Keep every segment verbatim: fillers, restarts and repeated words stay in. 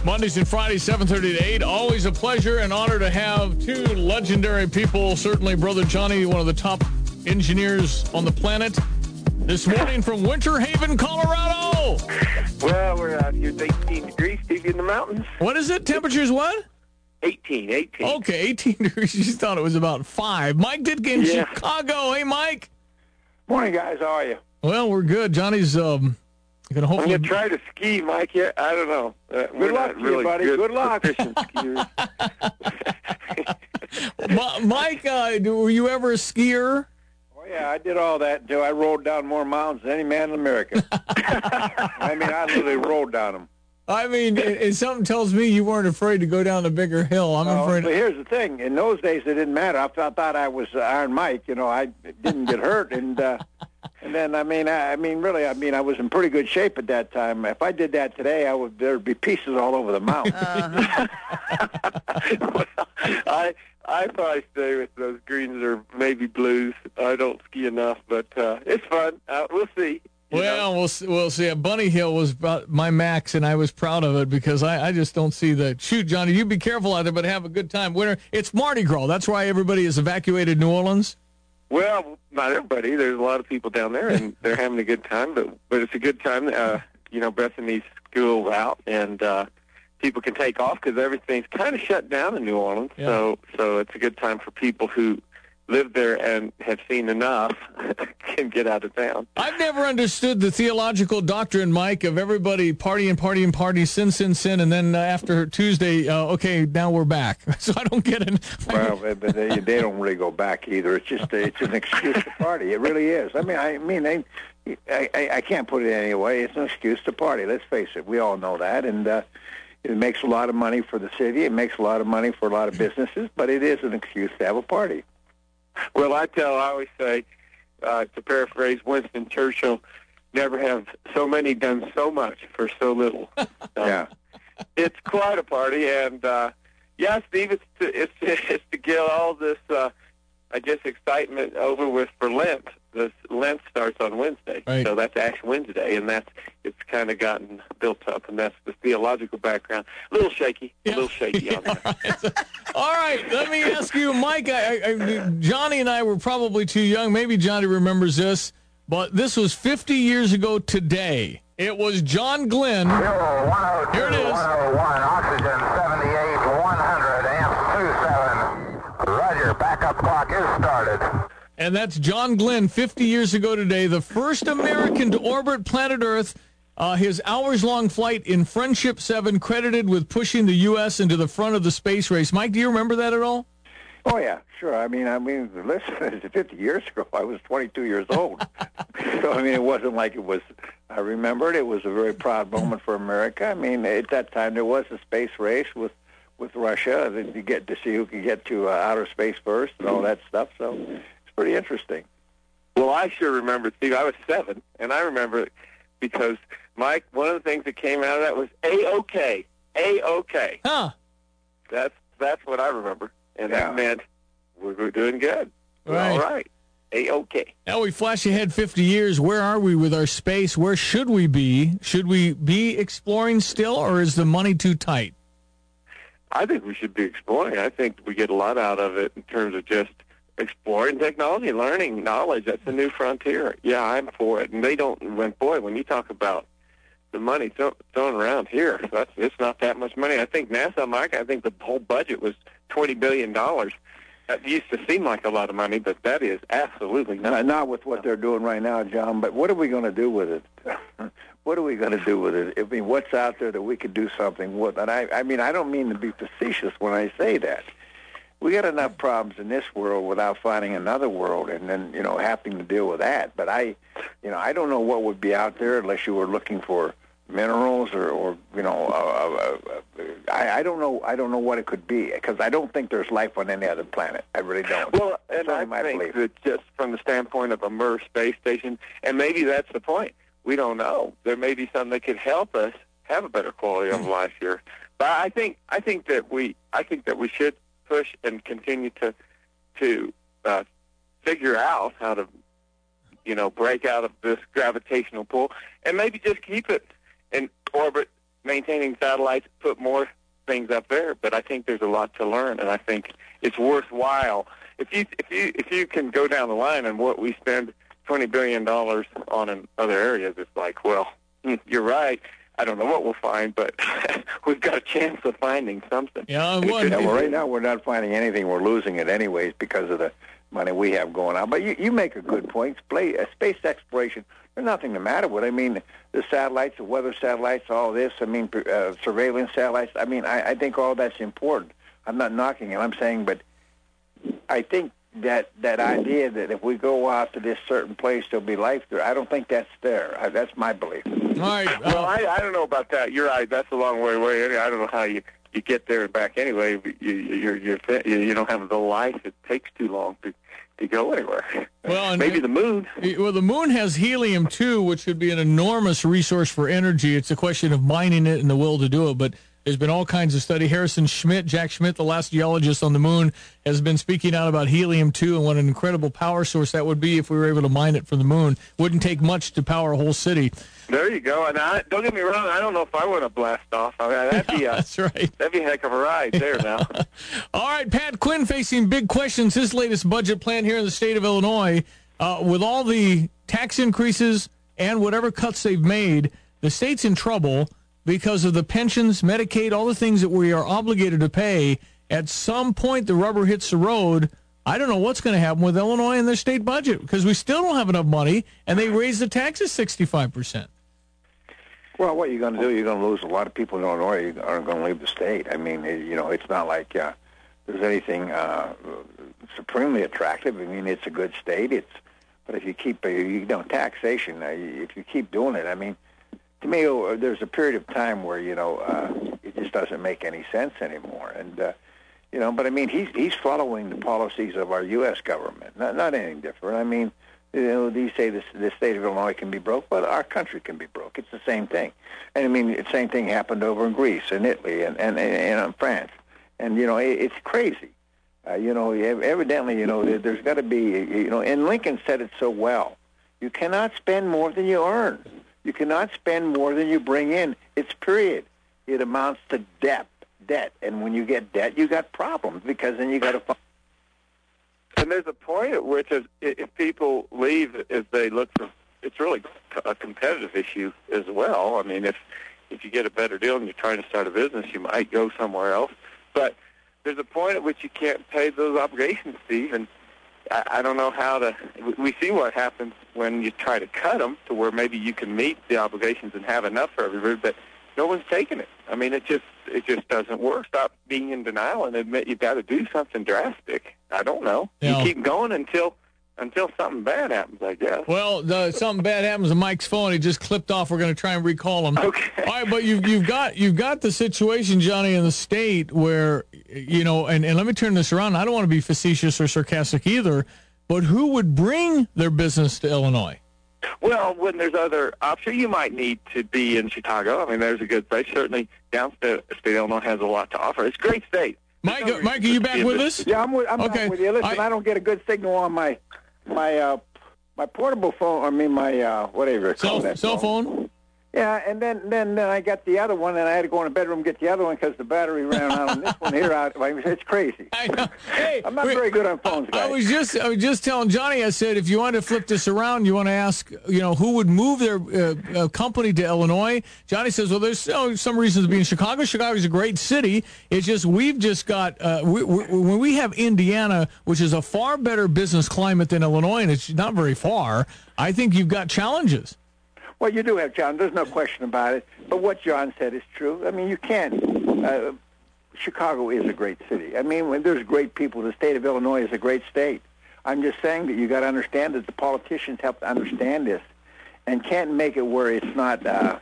Mondays and Fridays, seven thirty to eight. Always a pleasure and honor to have two legendary people. Certainly, Brother Johnny, one of the top engineers on the planet. This morning from Winter Haven, Colorado. Well, we're out here. It's eighteen degrees, Stevie, in the mountains. What is it? Temperature's what? eighteen, eighteen. Okay, eighteen degrees. You thought it was about five. Mike Ditka in Yeah. Chicago. Hey, Mike. Morning, guys. How are you? Well, we're good. Johnny's um, going to I'm hopefully... going to try to ski, Mike. Yeah, I don't know. Uh, Good we're luck not to you, really buddy. Good, Good luck. proficient skiers. Ma- Mike, uh, were you ever a skier? Oh, yeah, I did all that until I rolled down more mountains than any man in America. I mean, I literally rolled down them. I mean, it, it, something tells me you weren't afraid to go down a bigger hill. I'm Uh, afraid... but here's the thing. In those days, it didn't matter. I thought, thought I was uh, Iron Mike. You know, I didn't get hurt. And uh, and then, I mean, I, I mean, really, I mean, I was in pretty good shape at that time. If I did that today, I would there'd be pieces all over the mountain. well, I I probably stay with those greens or maybe blues. I don't ski enough, but uh, it's fun. Uh, we'll see. You Well, know? we'll see, we'll see. Bunny Hill was about my max, and I was proud of it because I, I just don't see the shoot, Johnny. You be careful out there, but have a good time. Winter, it's Mardi Gras. That's why everybody has evacuated New Orleans. Well, not everybody. There's a lot of people down there, and they're having a good time. But but it's a good time. Uh, you know, Bethany's school out, and uh, people can take off because everything's kind of shut down in New Orleans. Yeah. So so it's a good time for people who live there and have seen enough can get out of town. I've never understood the theological doctrine, Mike, of everybody partying, partying, partying, sin, sin, sin, and then uh, after Tuesday, uh, okay, now we're back. So I don't get it. Well, but they, they don't really go back either. It's just it's an excuse to party. It really is. I mean, I mean, they, I, I, I can't put it any way. It's an excuse to party. Let's face it. We all know that, and uh, it makes a lot of money for the city. It makes a lot of money for a lot of businesses, but it is an excuse to have a party. Well, I tell, I always say, uh, to paraphrase Winston Churchill, never have so many done so much for so little. Um, Yeah. It's quite a party, and uh, yeah, Steve, it's to, it's it's to get all this, uh, I guess, excitement over with for Lent. This Lent starts on Wednesday, Right. so that's Ash Wednesday, and that's it's kind of gotten built up, and that's the theological background. A little shaky, Yeah. a little shaky on that. All right, let me ask you, Mike. I, I, Johnny and I were probably too young. Maybe Johnny remembers this, but this was fifty years ago today. It was John Glenn. Here it is. one oh one, oxygen seventy-eight, one hundred, amps two seven. Roger, backup clock is started. And that's John Glenn, fifty years ago today, the first American to orbit planet Earth. Uh, his hours-long flight in Friendship seven credited with pushing the U S into the front of the space race. Mike, do you remember that at all? Oh yeah, sure. I mean, I mean, listen, fifty years ago, I was twenty-two years old. So I mean, it wasn't like it was. I remembered it was a very proud moment for America. I mean, at that time there was a space race with with Russia. That you get to see who could get to uh, outer space first and all that stuff. So it's pretty interesting. Well, I sure remember, Steve. I was seven, and I remember it because, Mike, one of the things that came out of that was A-OK. A-OK. Huh. That's that's what I remember. And Yeah. that meant we're, we're doing good. We're Right. all right. A-OK. Now we flash ahead fifty years. Where are we with our space? Where should we be? Should we be exploring still, or is the money too tight? I think we should be exploring. I think we get a lot out of it in terms of just exploring technology, learning knowledge. That's a new frontier. Yeah, I'm for it. And they don't, when boy, when you talk about the money throw, thrown around here, that's, it's not that much money. I think NASA, Mike, I think the whole budget was twenty billion dollars. That used to seem like a lot of money, but that is absolutely Not, not. not with what they're doing right now, John, but what are we going to do with it? What are we going to do with it? I mean, what's out there that we could do something with? And I, I mean, I don't mean to be facetious when I say that. We got enough problems in this world without finding another world and then, you know, having to deal with that. But I, you know, I don't know what would be out there unless you were looking for minerals or, or you know, uh, uh, uh, I, I don't know. I don't know what it could be because I don't think there's life on any other planet. I really don't. Well, and That's I my think belief. that just from the standpoint of a Mir space station, and maybe that's the point. We don't know. There may be something that could help us have a better quality of life here. But I think I think that we I think that we should push and continue to to uh, figure out how to, you know, break out of this gravitational pull and maybe just keep it in orbit maintaining satellites, put more things up there. But I think there's a lot to learn, and I think it's worthwhile. If you if you if you can go down the line and what we spend twenty billion dollars on in other areas, it's like, well, you're right. I don't know what we'll find, but we've got a chance of finding something. Yeah, it yeah well, right now we're not finding anything. We're losing it anyways because of the money we have going on. But you, you make a good point. Space, uh, space exploration, there's nothing the matter with it. I mean, the satellites, the weather satellites, all this, I mean, uh, surveillance satellites, I mean, I, I think all that's important. I'm not knocking it. I'm saying, but I think that that idea that if we go out to this certain place, there'll be life there, I don't think that's there. I, that's my belief. All right. Uh, well, I, I don't know about that. You're right. That's a long way away. I don't know how you, you get there and back anyway. You, you're, you're, you don't have the life. It takes too long to, to go anywhere. Well, maybe the moon. Well, the moon has helium, too, which would be an enormous resource for energy. It's a question of mining it and the will to do it, but there's been all kinds of study. Harrison Schmitt, Jack Schmitt, the last geologist on the moon, has been speaking out about helium, too, and what an incredible power source that would be if we were able to mine it from the moon. Wouldn't take much to power a whole city. There you go. And I, don't get me wrong, I don't know if I want to blast off. I mean, that'd be a, That's right. That'd be a heck of a ride there now. All right, Pat Quinn facing big questions. His latest budget plan here in the state of Illinois, uh, with all the tax increases and whatever cuts they've made, the state's in trouble because of the pensions, Medicaid, all the things that we are obligated to pay. At some point, the rubber hits the road. I don't know what's going to happen with Illinois and their state budget because we still don't have enough money, and they raised the taxes sixty-five percent. Well, what you're going to do, you're going to lose a lot of people in Illinois who aren't going to leave the state. I mean, you know, it's not like uh, there's anything uh, supremely attractive. I mean, it's a good state. It's, but if you keep, uh, you know, taxation, uh, if you keep doing it, I mean, to me, uh, there's a period of time where, you know, uh, it just doesn't make any sense anymore. And, uh, you know, but I mean, he's he's following the policies of our U S government, not not anything different. I mean, you know, these say this, the state of Illinois can be broke, but our country can be broke. It's the same thing. And I mean, the same thing happened over in Greece and Italy and and, and in France. And, you know, it, it's crazy. Uh, you know, evidently, you know, there, there's got to be, you know, and Lincoln said it so well. You cannot spend more than you earn. You cannot spend more than you bring in. It's period. It amounts to debt. Debt, and when you get debt, you got problems because then you got to. And there's a point at which, if, if people leave, if they look for, it's really a competitive issue as well. I mean, if if you get a better deal and you're trying to start a business, you might go somewhere else. But there's a point at which you can't pay those obligations, Steve, and I, I don't know how to. We see what happens when you try to cut them to where maybe you can meet the obligations and have enough for everybody, but no one's taking it. I mean, it just it just doesn't work. Stop being in denial and admit you've got to do something drastic. I don't know. Yeah. You keep going until until something bad happens, I guess. Well, the, something bad happens to Mike's phone. He just clipped off. We're going to try and recall him. Okay. All right, but you've you've got you've got the situation, Johnny, in the state where, you know, and, and let me turn this around. I don't want to be facetious or sarcastic either, but who would bring their business to Illinois? Well, when there's other options, you might need to be in Chicago. I mean, there's a good place. Certainly, downstate state Illinois has a lot to offer. It's a great state. Mike, no Mike, are you back with us? Yeah, I'm with, I'm okay. back with you. Listen, I, I don't get a good signal on my my uh, my portable phone. I mean, my uh, whatever you call cell, that cell phone. phone. Yeah, and then, then then I got the other one, and I had to go in the bedroom and get the other one because the battery ran out on this one here. Out, it's crazy. I know. Hey, I'm not wait, very good on phones, guys. I was just I was just telling Johnny. I said if you want to flip this around, you want to ask, you know, who would move their uh, uh, company to Illinois. Johnny says, well, there's oh, some reasons to be in Chicago. Chicago's a great city. It's just we've just got uh, we, we, when we have Indiana, which is a far better business climate than Illinois, and it's not very far. I think you've got challenges. Well, you do have challenges. There's no question about it. But what John said is true. I mean, you can't. Uh, Chicago is a great city. I mean, when there's great people, the state of Illinois is a great state. I'm just saying that you got to understand that the politicians have to understand this, and can't make it where it's not. Uh,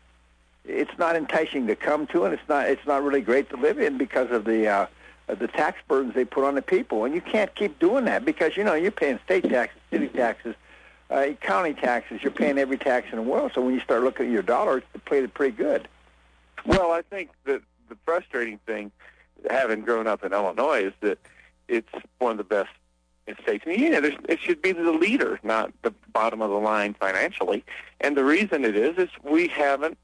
it's not enticing to come to, and it's not. It's not really great to live in because of the uh, the tax burdens they put on the people. And you can't keep doing that because you know you're paying state taxes, city taxes. Uh, county taxes, you're paying every tax in the world. So when you start looking at your dollars, you played it pretty good. Well, I think that the frustrating thing, having grown up in Illinois, is that it's one of the best states in the union. There's, it should be the leader, not the bottom of the line financially. And the reason it is is we haven't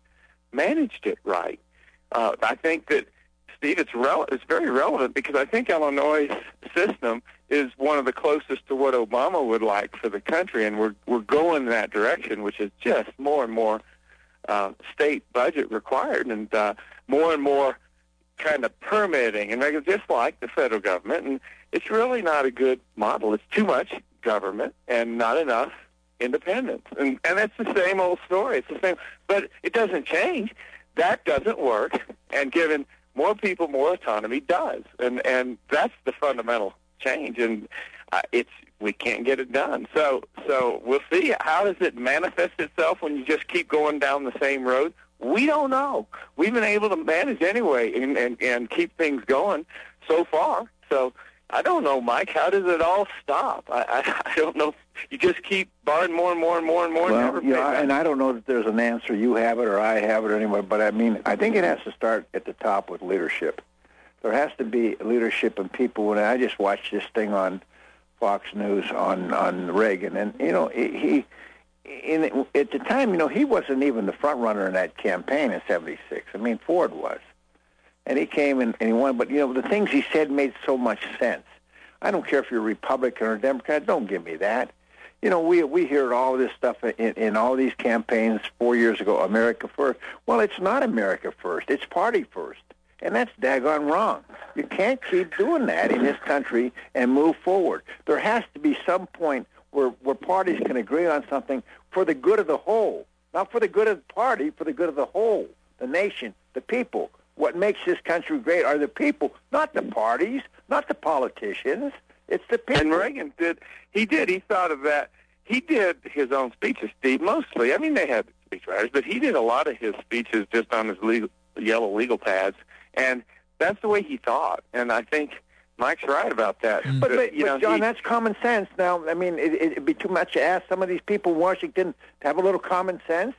managed it right. Uh, I think that, Steve, it's, rele- it's very relevant because I think Illinois' system is one of the closest to what Obama would like for the country, and we're we're going in that direction, which is just more and more uh, state budget required, and uh, more and more kind of permitting, and just like the federal government. And it's really not a good model. It's too much government and not enough independence, and and that's the same old story. It's the same, but it doesn't change. That doesn't work, and giving more people more autonomy does, and and that's the fundamental change, and uh, it's we can't get it done. So so we'll see. How does it manifest itself when you just keep going down the same road? We don't know. We've been able to manage anyway and and, and keep things going so far. So I don't know, Mike. How does it all stop? I I, I don't know. You just keep borrowing more and more and more and more. Well, and never pay yeah, back. and I don't know that there's an answer. You have it or I have it or anybody, but I mean, I think it has to start at the top with leadership. There has to be leadership and people. When I just watched this thing on Fox News on, on Reagan, and, you know, he, in, at the time, you know, he wasn't even the front runner in that campaign in seventy-six. I mean, Ford was. And he came and, and he won, but, you know, the things he said made so much sense. I don't care if you're a Republican or a Democrat. Don't give me that. You know, we we hear all this stuff in, in all these campaigns four years ago, America first. Well, it's not America first. It's party first. And that's daggone wrong. You can't keep doing that in this country and move forward. There has to be some point where, where parties can agree on something for the good of the whole. Not for the good of the party, for the good of the whole, the nation, the people. What makes this country great are the people, not the parties, not the politicians. It's the people. And Reagan did, he did, he thought of that. He did his own speeches, Steve, mostly. I mean, they had speechwriters, but he did a lot of his speeches just on his legal, yellow legal pads, and that's the way he thought. And I think Mike's right about that. But, but, you but know, John, he, that's common sense. Now, I mean, it, it'd be too much to ask some of these people in Washington to have a little common sense.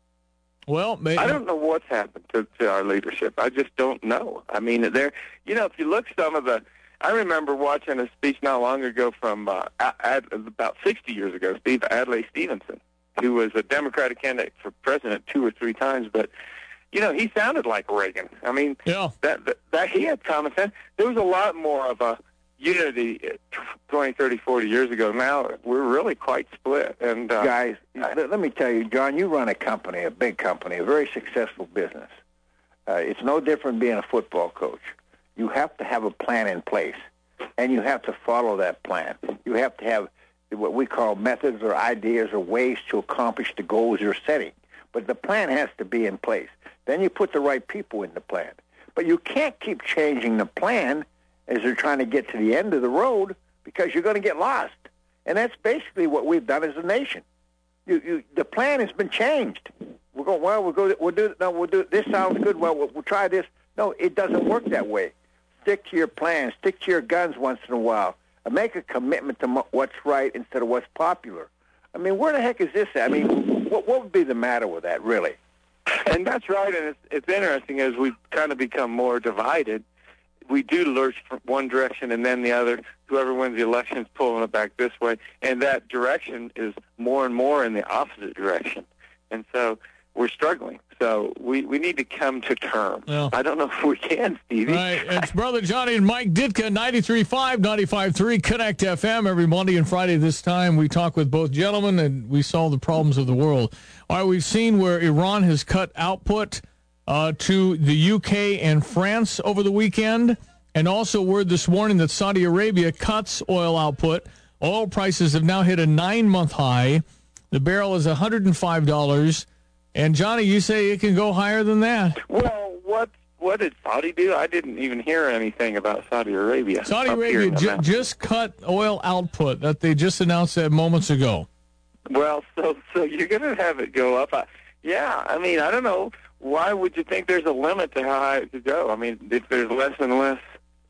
Well, maybe. I don't know what's happened to, to our leadership. I just don't know. I mean, there. You know, if you look some of the, I remember watching a speech not long ago from uh, Ad, about sixty years ago, Steve Adlai Stevenson, who was a Democratic candidate for president two or three times, but you know, he sounded like Reagan. I mean, yeah. that, that that he had common sense. There was a lot more of a unity twenty, thirty, forty years ago. Now we're really quite split. And uh, guys, let, let me tell you, John, you run a company, a big company, a very successful business. Uh, it's no different being a football coach. You have to have a plan in place, and you have to follow that plan. You have to have what we call methods or ideas or ways to accomplish the goals you're setting. But the plan has to be in place. Then you put the right people in the plan. But you can't keep changing the plan as you're trying to get to the end of the road because you're going to get lost. And that's basically what we've done as a nation. You, you, the plan has been changed. We're going, well, we'll go, we'll do, no, we'll do, this sounds good, well, we'll, we'll try this. No, it doesn't work that way. Stick to your plan. Stick to your guns once in a while. And make a commitment to mo- what's right instead of what's popular. I mean, where the heck is this at? I mean, what, what would be the matter with that, really? And that's right, and it's, it's interesting as we've kind of become more divided. We do lurch from one direction and then the other. Whoever wins the election is pulling it back this way, and that direction is more and more in the opposite direction. And so we're struggling. So we, we need to come to terms. Yeah. I don't know if we can, Stevie. Right. It's Brother Johnny and Mike Ditka, ninety-three point five, ninety-five point three, Connect F M. Every Monday and Friday this time, we talk with both gentlemen, and we solve the problems of the world. All right, we've seen where Iran has cut output uh, to the U K and France over the weekend, and also word this morning that Saudi Arabia cuts oil output. Oil prices have now hit a nine-month high. The barrel is one hundred five dollars. And, Johnny, you say it can go higher than that. Well, what what did Saudi do? I didn't even hear anything about Saudi Arabia. Saudi up here Arabia in the ju- mountains. just cut oil output that they just announced that moments ago. Well, so so you're going to have it go up. I, yeah, I mean, I don't know. Why would you think there's a limit to how high it could go? I mean, if there's less and less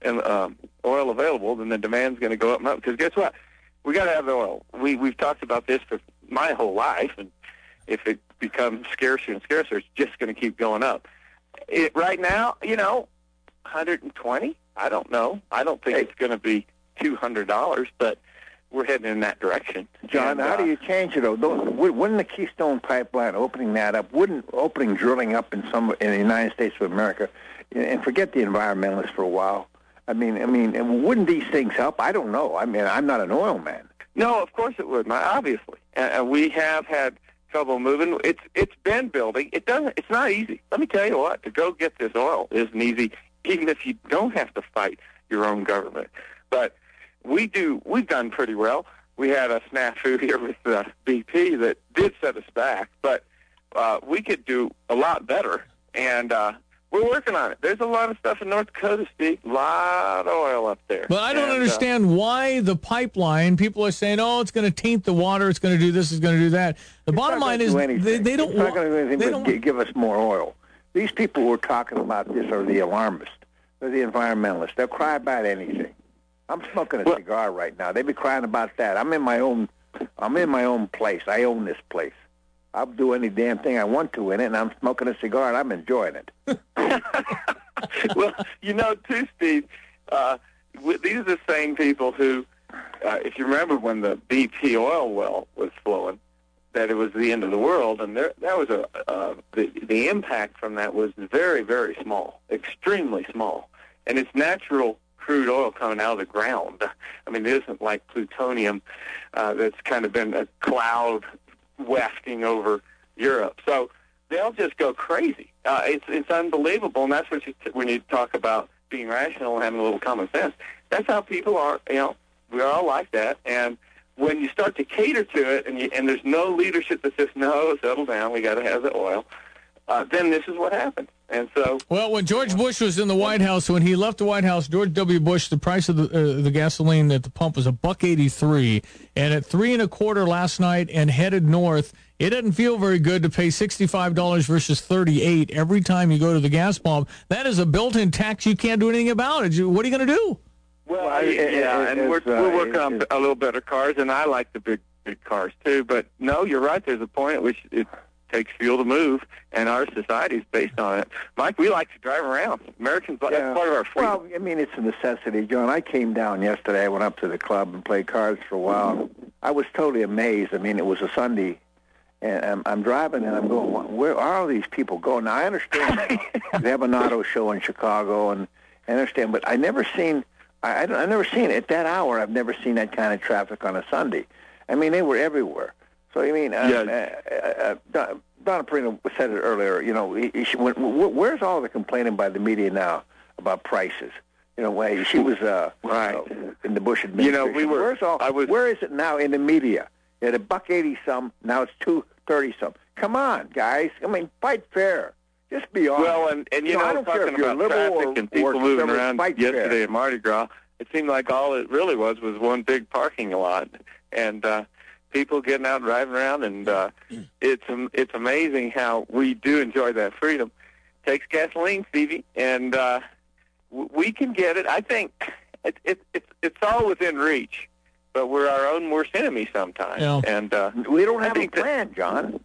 um, oil available, then the demand's going to go up and up. Because guess what? We got to have the oil. We, we've talked about this for my whole life, and if it becomes scarcer and scarcer, it's just going to keep going up. It, right now, you know, one hundred twenty. I don't know. I don't think it's going to be two hundred dollars, but we're heading in that direction. John, And, how uh, do you change it? Though? Don't- Wouldn't the Keystone Pipeline, opening that up, wouldn't opening drilling up in some in the United States of America, and forget the environmentalists for a while. I mean, I mean, and wouldn't these things help? I don't know. I mean, I'm not an oil man. No, of course it would, Mike, obviously. And, and we have had trouble moving. It's it's been building. It doesn't. It's not easy. Let me tell you what. To go get this oil isn't easy, even if you don't have to fight your own government. But we do. We've done pretty well. We had a snafu here with uh, B P that did set us back, but uh, we could do a lot better. And uh, we're working on it. There's a lot of stuff in North Dakota, Steve. A lot of oil up there. But I don't And, uh, understand why the pipeline, people are saying, oh, it's going to taint the water, it's going to do this, it's going to do that. The bottom line is they, they don't It's not going to do anything they but don't- gi- give us more oil. These people who are talking about this are the alarmists. They're the environmentalists. They'll cry about anything. I'm smoking a Well- cigar right now. They be crying about that. I'm in my own. I'm in my own place. I own this place. I'll do any damn thing I want to in it, and I'm smoking a cigar, and I'm enjoying it. Well, you know, too, Steve, uh, w- these are the same people who, uh, if you remember when the B P oil well was flowing, that it was the end of the world, and there, that was a uh, the the impact from that was very, very small, extremely small, and it's natural crude oil coming out of the ground. I mean, it isn't like plutonium uh, that's kind of been a cloud wafting over Europe. So they'll just go crazy. Uh, it's it's unbelievable, and that's what you t- when you talk about being rational and having a little common sense. That's how people are. You know, we're all like that, and when you start to cater to it, and you, and there's no leadership that says no, settle down, we got to have the oil. Uh, then this is what happens. And so, Well, when George Bush was in the White House, when he left the White House, George W. Bush, the price of the uh, the gasoline at the pump was a buck eighty three, and at three and a quarter last night, and headed north. It doesn't feel very good to pay sixty five dollars versus thirty eight every time you go to the gas pump. That is a built in tax you can't do anything about. It. What are you going to do? well, Well, it- yeah, it- and we're it's, uh, we're working on it's- a little better cars, and I like the big big cars too. But no, you're right. There's a point at which it takes fuel to move, and our society is based on it. Mike, we like to drive around. Americans, Yeah. that's part of our freedom. Well, I mean, it's a necessity, John. I came down yesterday. I went up to the club and played cards for a while. I was totally amazed. I mean, it was a Sunday, and I'm, I'm driving, and I'm going, where are all these people going? Now, I understand they have an auto show in Chicago, and I understand, but I never seen, I, I, don't- I never seen at that hour. I've never seen that kind of traffic on a Sunday. I mean, they were everywhere. So I mean, uh, Yeah. uh, uh, Don, Donna Perino said it earlier. You know, he, he, when, wh- where's all the complaining by the media now about prices? You know, where she was uh, Right. uh, in the Bush You administration. know, we were- Where's all? I was- Where is it now in the media? At a buck eighty some, now it's two thirty some. Come on, guys. I mean, fight fair. Just be honest. Well, and, and you, You know, I know, don't care talking if you're about liberal traffic or- and people or moving conservative, around fight yesterday fair. at Mardi Gras, it seemed like all it really was was one big parking lot, and uh, people getting out and driving around, and uh, it's am- it's amazing how we do enjoy that freedom. Takes gasoline, Stevie, and uh, w- we can get it. I think it, it, it's it's all within reach, but we're our own worst enemy sometimes. Yeah. And uh, we don't I have a think that- plan, John.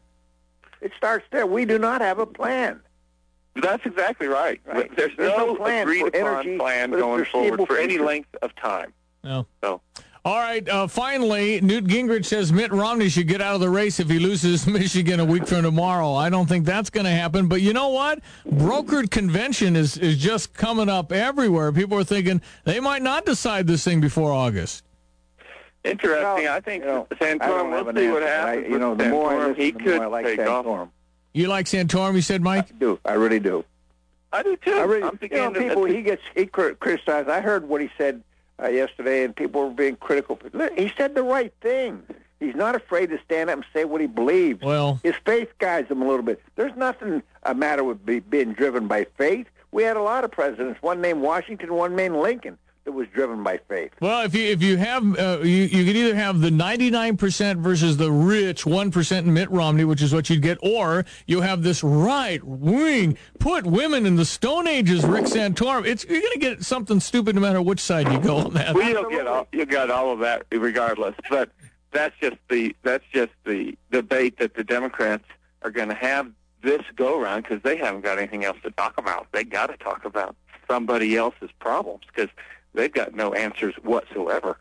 It starts there. We do not have a plan. that's exactly right. Right. There's, There's no, no plan for agreed-upon energy plan for the going forward foreseeable for any future. length of time. No. So. All right. Uh, finally, Newt Gingrich says Mitt Romney should get out of the race if he loses Michigan a week from tomorrow. I don't think that's going to happen. But you know what? Brokered convention is, is just coming up everywhere. People are thinking they might not decide this thing before August. Interesting. Well, I think you know, I Santorum, don't we'll have an see what answer. I- happens. you know, with the more I Santorum. listen, he the could more I like take off. Santorum. You like Santorum, you said, I Mike? do. I really do. I do too. I really, I'm you know, beginning to- people, he gets he cri- criticized. I heard what he said uh, yesterday, and people were being critical. Look, he said the right thing. He's not afraid to stand up and say what he believes. Well, His faith guides him a little bit. There's nothing a matter with be, being driven by faith. We had a lot of presidents, one named Washington, one named Lincoln, that was driven by faith. well, if you if you have uh, you you could either have the ninety-nine percent versus the rich one percent in Mitt Romney, which is what you'd get, or you have this right wing put women in the Stone Ages Rick Santorum. It's you're going to get something stupid no matter which side you go on that. Well, you'll get all you got all of that regardless. But that's just the that's just the debate that the Democrats are going to have this go around because they haven't got anything else to talk about. They got to talk about somebody else's problems because they've got no answers whatsoever.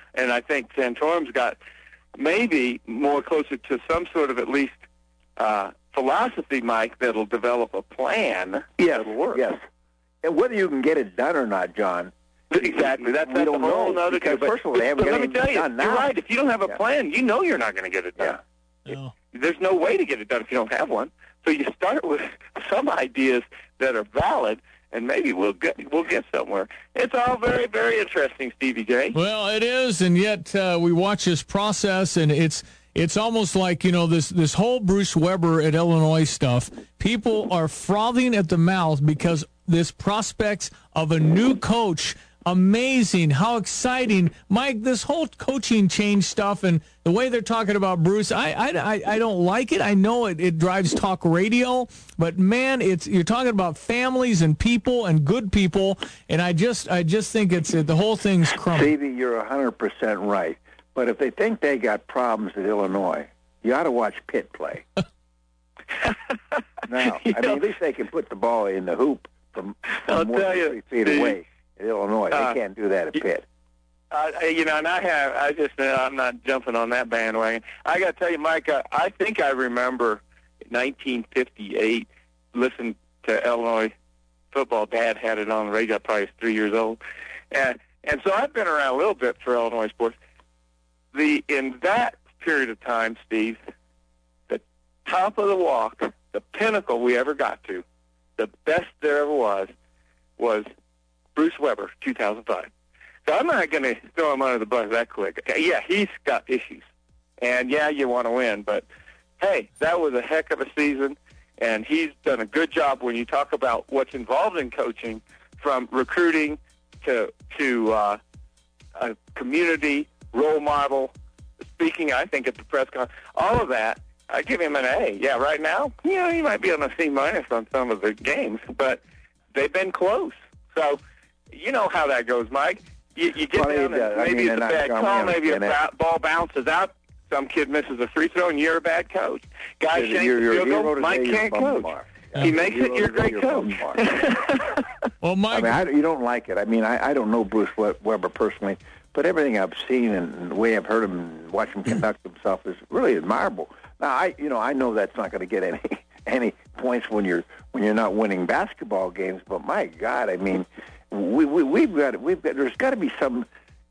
And I think Santorum's got maybe more closer to some sort of at least uh, philosophy, Mike, that'll develop a plan yes, that'll work. Yes, and whether you can get it done or not, John. Exactly. That's, we that's don't a whole know. other Because thing. first of all, they haven't but got let me anything tell you, done now. you're right. If you don't have a Yeah. plan, you know you're not going to get it done. Yeah. No. There's no way to get it done if you don't have one. So you start with some ideas that are valid, and maybe we'll get we'll get somewhere. It's all very, very interesting, Stevie J. Well, it is, and yet uh, we watch this process, and it's it's almost like, you know, this this whole Bruce Weber at Illinois stuff. People are frothing at the mouth because this prospects of a new coach. Amazing. How exciting. Mike, this whole coaching change stuff and the way they're talking about Bruce, I I, I don't like it. I know it, it drives talk radio, but man, it's you're talking about families and people and good people, and I just I just think it's the whole thing's crumbling. Stevie, you're one hundred percent right. But if they think they got problems at Illinois, you ought to watch Pitt play. Now, I mean, at least they can put the ball in the hoop from, I'll from more tell than you, three feet Steve, away. In Illinois, uh, they can't do that at Pitt. Uh, you know, and I have, I just, uh, I'm not jumping on that bandwagon. I got to tell you, Mike, uh, I think I remember nineteen fifty-eight, listening to Illinois football. Dad had it on the radio. I probably was three years old. And, and so I've been around a little bit for Illinois sports. The In that period of time, Steve, the top of the walk, the pinnacle we ever got to, the best there ever was, was Bruce Weber, two thousand five. So I'm not going to throw him under the bus that quick. Yeah, he's got issues. And, yeah, you want to win. But, hey, that was a heck of a season, and he's done a good job when you talk about what's involved in coaching, from recruiting to to uh, a community role model, speaking, I think, at the press conference, all of that. I give him an A. Yeah, right now, you know, he might be on a C minus on some of the games, but they've been close. So, you know how that goes, Mike. You, you get Well, down it and does. I maybe mean, it's a and I- bad I call, maybe a understand that. ba- ball bounces out, some kid misses a free throw, and you're a bad coach. Guy You're- shanks you're- the field you're goal, today, Mike you're can't bum coach. bar. He makes it, you're a great You're coach. bum bar. Well, Mike, I mean, I, you don't like it. I mean, I, I don't know Bruce We- Weber personally, but everything I've seen and the way I've heard him and watched him conduct himself is really admirable. Now, I you know I know that's not going to get any any points when you're when you're not winning basketball games. But my God, I mean, we, we we've got we've got there's got to be some.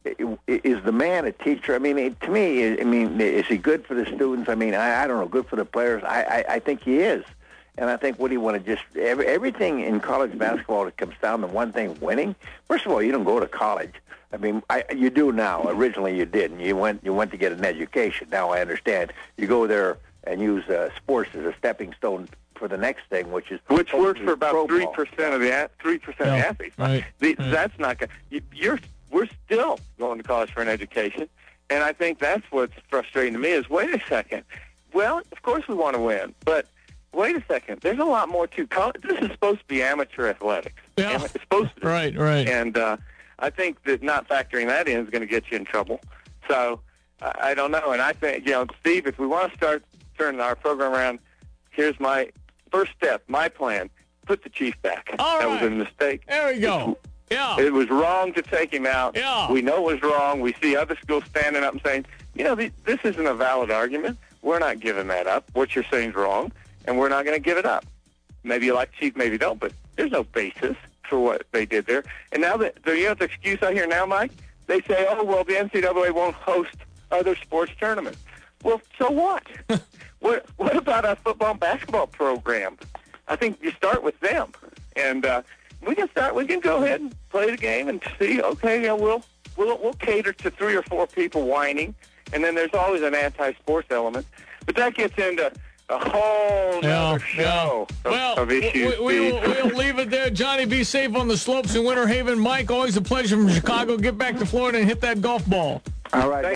Is the man a teacher? I mean, it, to me, I mean, is he good for the students? I mean, I, I don't know, good for the players. I, I, I think he is. And I think, what do you want to just every, everything in college basketball, it comes down to one thing: winning. First of all, you don't go to college. I mean, I, you do now. Originally, you didn't. You went you went to get an education. Now I understand. You go there and use uh, sports as a stepping stone for the next thing, which is Which works for pro about ball. three percent of the three percent of the Yeah, athletes. right, The, right. That's not going. You, you're we're still going to college for an education, and I think that's what's frustrating to me. Is wait a second. Well, of course we want to win, but wait a second. There's a lot more to college. This is supposed to be amateur athletics. Yeah. Am- It's supposed to be. right, right. And uh, I think that not factoring that in is going to get you in trouble. So I, I don't know. And I think, you know, Steve, if we want to start turning our program around, here's my first step, my plan. Put the Chief back. All that right. was a mistake. There we go. Yeah. It was wrong to take him out. Yeah. We know it was wrong. We see other schools standing up and saying, you know, th- this isn't a valid argument. We're not giving that up. What you're saying is wrong, and we're not going to give it up. Maybe you like Chief, maybe you don't, but there's no basis for what they did there. And now, that, the, you know the excuse I hear now, Mike? They say, oh, well, the N C double A won't host other sports tournaments. Well, so what? what What about our football and basketball program? I think you start with them. And uh, we can start. We can go ahead and play the game and see. Okay, yeah, we'll we'll we'll cater to three or four people whining, and then there's always an anti-sports element. But that gets into a whole Yeah, other show yeah. of, well, of issues. we, we, Steve. will, we'll leave it there. Johnny, be safe on the slopes in Winter Haven. Mike, always a pleasure from Chicago. Get back to Florida and hit that golf ball. All right.